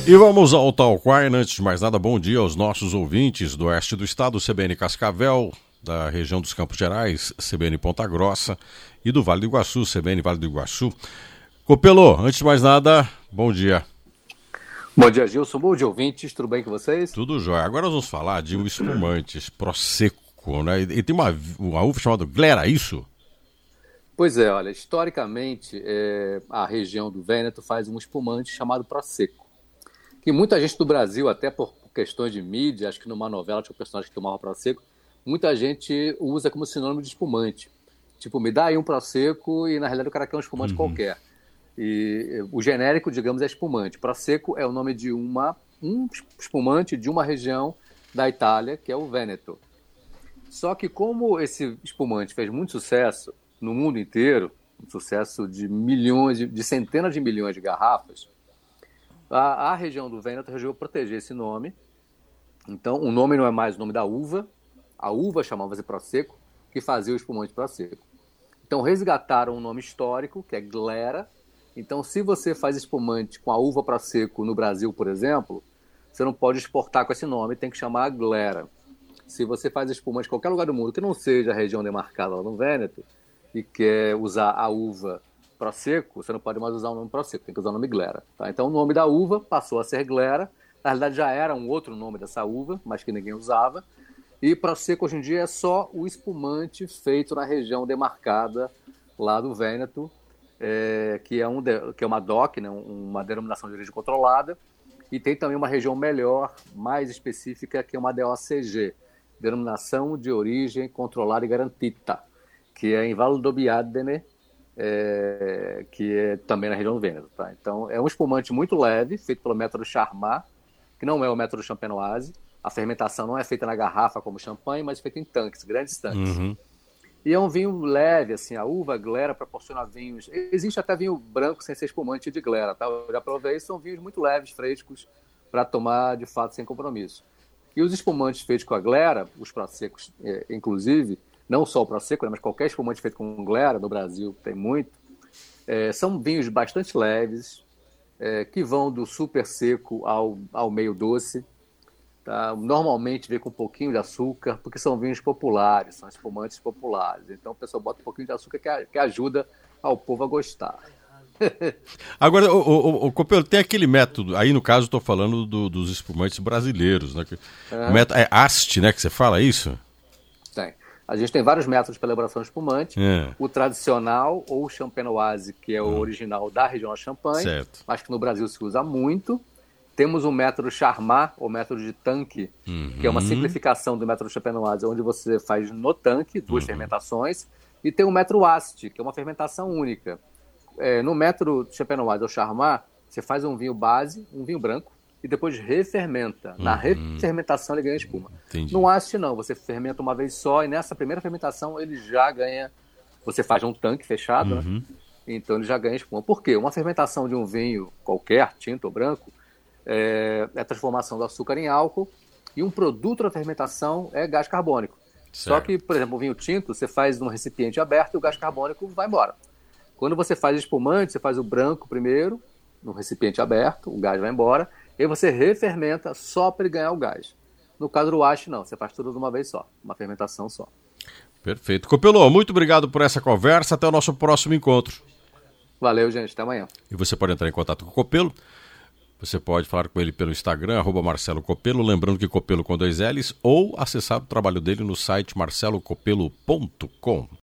E vamos ao Talk Wine. Antes de mais nada, bom dia aos nossos ouvintes do oeste do estado, CBN Cascavel, da região dos Campos Gerais, CBN Ponta Grossa, e do Vale do Iguaçu, CBN Vale do Iguaçu. Copelo, antes de mais nada, bom dia. Bom dia, Gilson. Bom dia, ouvintes. Tudo bem com vocês? Tudo jóia. Agora nós vamos falar de um espumante Prosecco, né? E tem uma uva chamada Glera, isso? Pois é, olha, historicamente, a região do Vêneto faz um espumante chamado Prosecco, que muita gente do Brasil, até por questões de mídia, acho que numa novela tinha um personagem que tomava Prosecco, muita gente usa como sinônimo de espumante. Tipo, me dá aí um Prosecco e na realidade o cara quer um espumante qualquer. E o genérico, digamos, é espumante. Prosecco é o nome de um espumante de uma região da Itália, que é o Vêneto. Só que como esse espumante fez muito sucesso no mundo inteiro, um sucesso de milhões, de centenas de milhões de garrafas, a região do Vêneto resolveu proteger esse nome. Então, o nome não é mais o nome da uva, a uva chamava-se Prosecco, que fazia o espumante Prosecco. Então, resgataram um nome histórico, que é Glera. Então, se você faz espumante com a uva Prosecco no Brasil, por exemplo, você não pode exportar com esse nome, tem que chamar Glera. Se você faz espumante em qualquer lugar do mundo que não seja a região demarcada lá no Vêneto e quer usar a uva Prosecco, você não pode mais usar o nome Prosecco, tem que usar o nome Glera. Tá? Então, o nome da uva passou a ser Glera. Na realidade, já era um outro nome dessa uva, mas que ninguém usava. E Prosecco, hoje em dia, é só o espumante feito na região demarcada lá do Vêneto, que é uma DOC, né, uma denominação de origem controlada, e tem também uma região melhor, mais específica, que é uma DOCG, denominação de origem controlada e garantita, que é em Valdobbiadene, que é também na região do Vêneto. Tá? Então, é um espumante muito leve, feito pelo método Charmat, que não é o método champenoise. A fermentação não é feita na garrafa como champanhe, mas feita em tanques, grandes tanques. E é um vinho leve, assim, a uva Glera proporciona vinhos... Existe até vinho branco sem ser espumante de Glera, tá? Eu já provei, são vinhos muito leves, frescos, para tomar, de fato, sem compromisso. E os espumantes feitos com a Glera, os Proseccos, inclusive, não só o Prosecco, né, mas qualquer espumante feito com Glera, no Brasil tem muito, são vinhos bastante leves, que vão do super seco ao meio doce. Tá? Normalmente vem com um pouquinho de açúcar, porque são vinhos populares, são espumantes populares. Então o pessoal bota um pouquinho de açúcar que ajuda ao povo a gostar. Agora, o Copelo, tem aquele método, aí no caso estou falando dos espumantes brasileiros, né? O método é AST, né, que você fala isso? Tem. A gente tem vários métodos para elaboração de espumante. O tradicional, ou o champenoise, que é o original da região da Champagne, certo, mas que no Brasil se usa muito. Temos o método Charmat, ou método de tanque, que é uma simplificação do método champenoise, onde você faz no tanque 2 fermentações, e tem o método AST, que é uma fermentação única. No método champenoise ou Charmat, você faz um vinho base, um vinho branco, e depois refermenta. Na refermentação ele ganha espuma. Entendi. No AST não, você fermenta uma vez só, e nessa primeira fermentação ele já ganha... Você faz um tanque fechado, né? Então ele já ganha espuma. Por quê? Uma fermentação de um vinho qualquer, tinto ou branco, é a transformação do açúcar em álcool, e um produto da fermentação é gás carbônico. Certo. Só que, por exemplo, o vinho tinto, você faz num recipiente aberto e o gás carbônico vai embora. Quando você faz espumante, você faz o branco primeiro, no recipiente aberto, o gás vai embora, e aí você refermenta só para ele ganhar o gás. No caso do AST, não, você faz tudo de uma vez só, uma fermentação só. Perfeito. Copelo, muito obrigado por essa conversa, até o nosso próximo encontro. Valeu, gente, até amanhã. E você pode entrar em contato com o Copelo. Você pode falar com ele pelo Instagram, @Marcelo Copelo, lembrando que Copelo com 2 L's, ou acessar o trabalho dele no site marcelocopelo.com.